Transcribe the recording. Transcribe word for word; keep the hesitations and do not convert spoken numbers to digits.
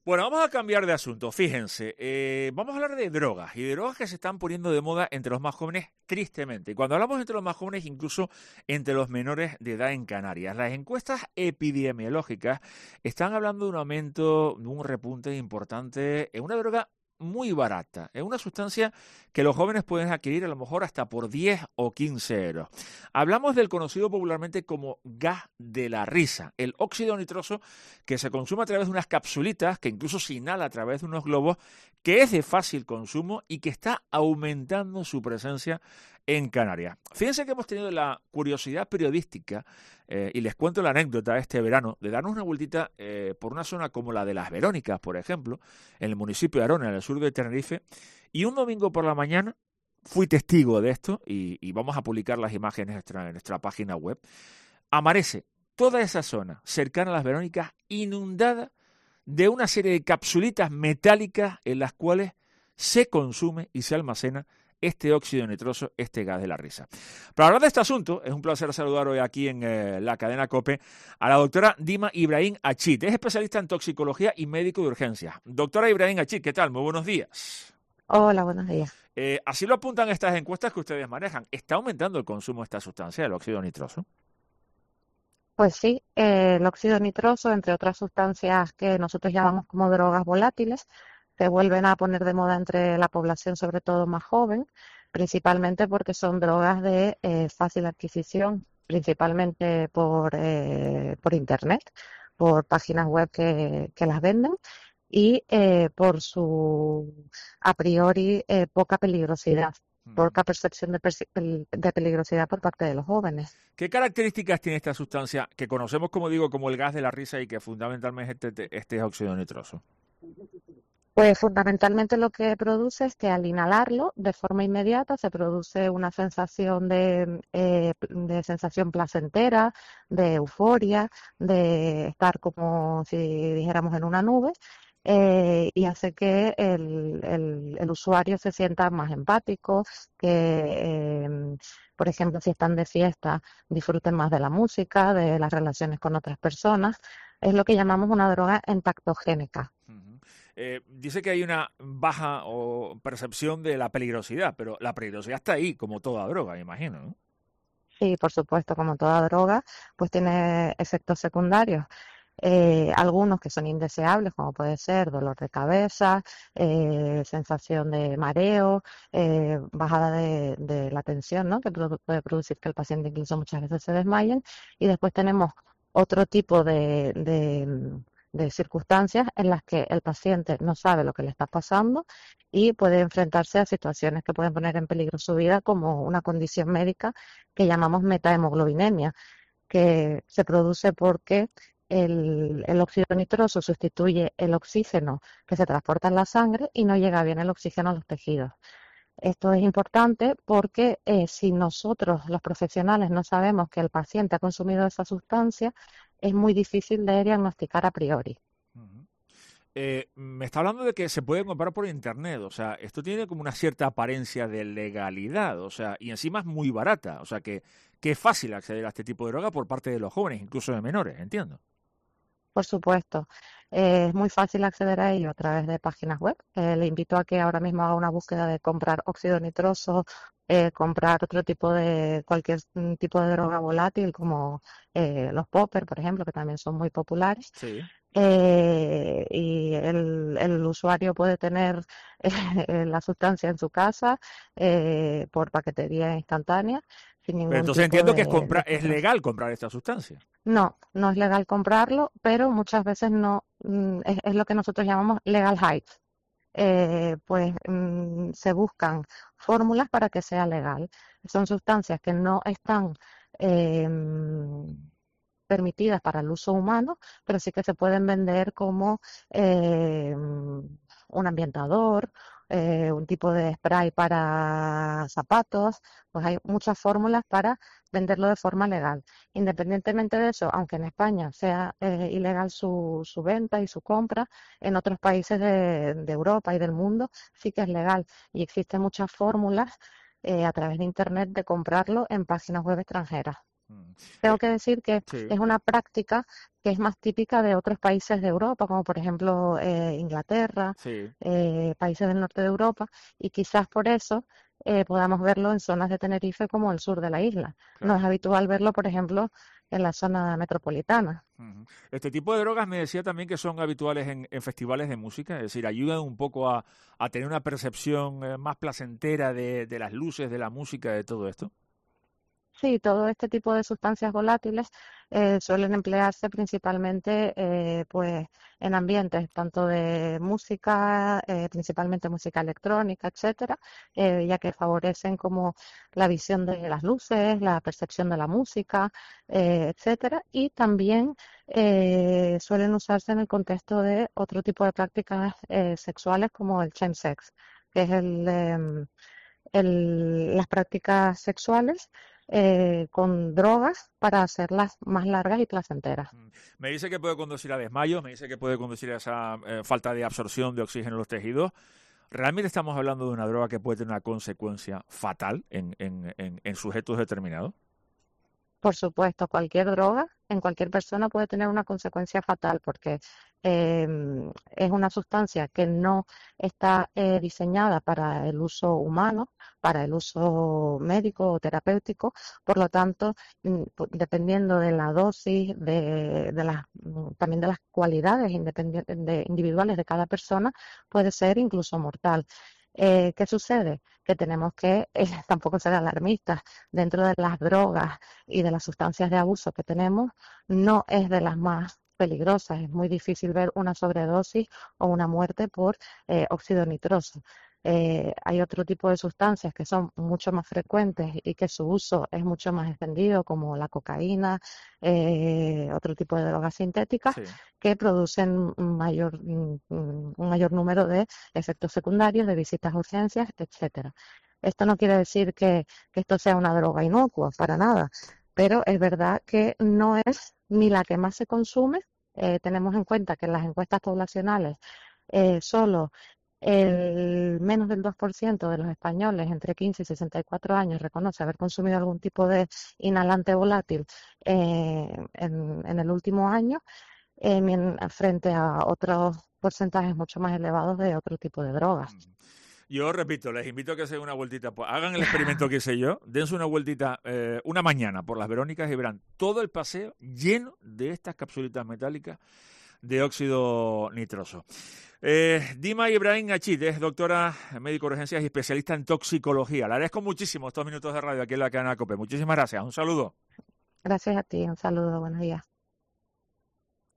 Bueno, vamos a cambiar de asunto. Fíjense, eh, vamos a hablar de drogas y de drogas que se están poniendo de moda entre los más jóvenes, tristemente. Y cuando hablamos entre los más jóvenes, incluso entre los menores de edad en Canarias. Las encuestas epidemiológicas están hablando de un aumento, de un repunte importante en una droga muy barata. Es una sustancia que los jóvenes pueden adquirir a lo mejor hasta por diez o quince euros. Hablamos del conocido popularmente como gas de la risa, el óxido nitroso que se consume a través de unas capsulitas, que incluso se inhala a través de unos globos, que es de fácil consumo y que está aumentando su presencia en Canarias. Fíjense que hemos tenido la curiosidad periodística, eh, y les cuento la anécdota este verano, de darnos una vueltita eh, por una zona como la de Las Verónicas, por ejemplo, en el municipio de Arona, en el sur de Tenerife, y un domingo por la mañana fui testigo de esto, y, y vamos a publicar las imágenes en nuestra, en nuestra página web. Amanece toda esa zona cercana a Las Verónicas inundada de una serie de capsulitas metálicas en las cuales se consume y se almacena este óxido nitroso, este gas de la risa. Para hablar de este asunto, es un placer saludar hoy aquí en eh, la cadena COPE a la doctora Dima Ibrahim Achit. Es especialista en toxicología y médico de urgencias. Doctora Ibrahim Achit, ¿qué tal? Muy buenos días. Hola, buenos días. Eh, así lo apuntan estas encuestas que ustedes manejan. ¿Está aumentando el consumo de esta sustancia, el óxido nitroso? Pues sí, eh, el óxido nitroso, entre otras sustancias que nosotros llamamos como drogas volátiles, se vuelven a poner de moda entre la población, sobre todo más joven, principalmente porque son drogas de eh, fácil adquisición, principalmente por, eh, por Internet, por páginas web que, que las venden y eh, por su a priori eh, poca peligrosidad, Uh-huh. poca percepción de, persi- pel- de peligrosidad por parte de los jóvenes. ¿Qué características tiene esta sustancia que conocemos, como digo, como el gas de la risa y que fundamentalmente este, este es óxido nitroso? Pues fundamentalmente lo que produce es que al inhalarlo de forma inmediata se produce una sensación de, eh, de sensación placentera, de euforia, de estar como si dijéramos en una nube, eh, y hace que el, el- el usuario se sienta más empático, que eh, por ejemplo si están de fiesta disfruten más de la música, de las relaciones con otras personas. Es lo que llamamos una droga entactogénica. Uh-huh. Eh, dice que hay una baja o percepción de la peligrosidad, pero la peligrosidad está ahí, como toda droga, me imagino, ¿no? Sí, por supuesto, como toda droga, pues tiene efectos secundarios. Eh, algunos que son indeseables, como puede ser dolor de cabeza, eh, sensación de mareo, eh, bajada de, de la tensión, ¿no? Que produ- puede producir que el paciente incluso muchas veces se desmayen. Y después tenemos otro tipo de, de, mm, de circunstancias en las que el paciente no sabe lo que le está pasando y puede enfrentarse a situaciones que pueden poner en peligro su vida, como una condición médica que llamamos metahemoglobinemia, que se produce porque el, el óxido nitroso sustituye el oxígeno que se transporta en la sangre y no llega bien el oxígeno a los tejidos. Esto es importante porque eh, si nosotros, los profesionales, no sabemos que el paciente ha consumido esa sustancia, es muy difícil de diagnosticar a priori. Uh-huh. Eh, me está hablando de que se puede comprar por internet, o sea, esto tiene como una cierta apariencia de legalidad, o sea, y encima es muy barata, o sea, que, que es fácil acceder a este tipo de droga por parte de los jóvenes, incluso de menores, entiendo. Por supuesto, eh, es muy fácil acceder a ello a través de páginas web. Eh, le invito a que ahora mismo haga una búsqueda de comprar óxido nitroso, eh, comprar otro tipo de, cualquier mm, tipo de droga volátil, como eh, los popper, por ejemplo, que también son muy populares. Sí. Eh, y el, el usuario puede tener eh, la sustancia en su casa eh, por paquetería instantánea, sin Pero ningún entonces tipo entiendo que es, de, compra de es control. legal comprar esta sustancia. No, no es legal comprarlo, pero muchas veces no, mm, es, es lo que nosotros llamamos legal hype. Eh, pues mm, se buscan fórmulas para que sea legal. Son sustancias que no están eh, mm, permitidas para el uso humano, pero sí que se pueden vender como eh, mm, un ambientador, eh, un tipo de spray para zapatos. Pues hay muchas fórmulas para venderlo de forma legal. Independientemente de eso, aunque en España sea eh, ilegal su, su venta y su compra, en otros países de, de Europa y del mundo sí que es legal y existen muchas fórmulas eh, a través de Internet de comprarlo en páginas web extranjeras. Mm. Tengo Eh, que decir que sí. es una práctica que es más típica de otros países de Europa, como por ejemplo eh, Inglaterra, Sí, eh, países del norte de Europa, y quizás por eso eh, podamos verlo en zonas de Tenerife como el sur de la isla. No es claro. habitual verlo, por ejemplo, en la zona metropolitana. Ujú. Este tipo de drogas me decía también que son habituales en, en festivales de música, es decir, ayudan un poco a, a tener una percepción eh, más placentera de, de las luces, de la música, de todo esto. Sí, todo este tipo de sustancias volátiles eh, suelen emplearse principalmente eh, pues, en ambientes tanto de música, eh, principalmente música electrónica, etcétera, eh, ya que favorecen como la visión de las luces, la percepción de la música, eh, etcétera, y también eh, suelen usarse en el contexto de otro tipo de prácticas eh, sexuales como el chemsex, que es el, em, el- las prácticas sexuales eh, con drogas para hacerlas más largas y placenteras. Mm. Me dice que puede conducir a desmayos, me dice que puede conducir a esa eh, falta de absorción de oxígeno en los tejidos. ¿Realmente estamos hablando de una droga que puede tener una consecuencia fatal en, en, en, en sujetos determinados? Por supuesto, cualquier droga en cualquier persona puede tener una consecuencia fatal porque eh, es una sustancia que no está eh, diseñada para el uso humano, para el uso médico o terapéutico. Por lo tanto, mm, pu- dependiendo de la dosis, de, de las, mm, también de las cualidades independien- de- individuales de cada persona, puede ser incluso mortal. Eh, ¿qué sucede? Que tenemos que eh, tampoco ser alarmistas dentro de las drogas y de las sustancias de abuso que tenemos, no es de las más peligrosas. Es muy difícil ver una sobredosis o una muerte por eh, óxido nitroso. Eh, hay otro tipo de sustancias que son mucho más frecuentes y que su uso es mucho más extendido, como la cocaína, eh, otro tipo de drogas sintéticas, Sí. que producen un mayor, un mayor número de efectos secundarios, de visitas a urgencias, etcétera. Esto no quiere decir que, que esto sea una droga inocua, para nada, pero es verdad que no es ni la que más se consume. Eh, tenemos en cuenta que en las encuestas poblacionales eh, solo el menos del dos por ciento de los españoles entre quince y sesenta y cuatro años reconoce haber consumido algún tipo de inhalante volátil eh, en, en el último año, eh, mien- frente a otros porcentajes mucho más elevados de otro tipo de drogas. Yo repito, les invito a que se den una vueltita, pues, hagan el experimento que hice yo, dense una vueltita eh, una mañana por las Verónicas y verán todo el paseo lleno de estas capsulitas metálicas de óxido nitroso. Eh, Dima Ibrahim Achid es doctora en médico de urgencias y especialista en toxicología. Le agradezco muchísimo estos minutos de radio aquí en la cadena COPE. Muchísimas gracias. Un saludo. Gracias a ti, un saludo, buenos días.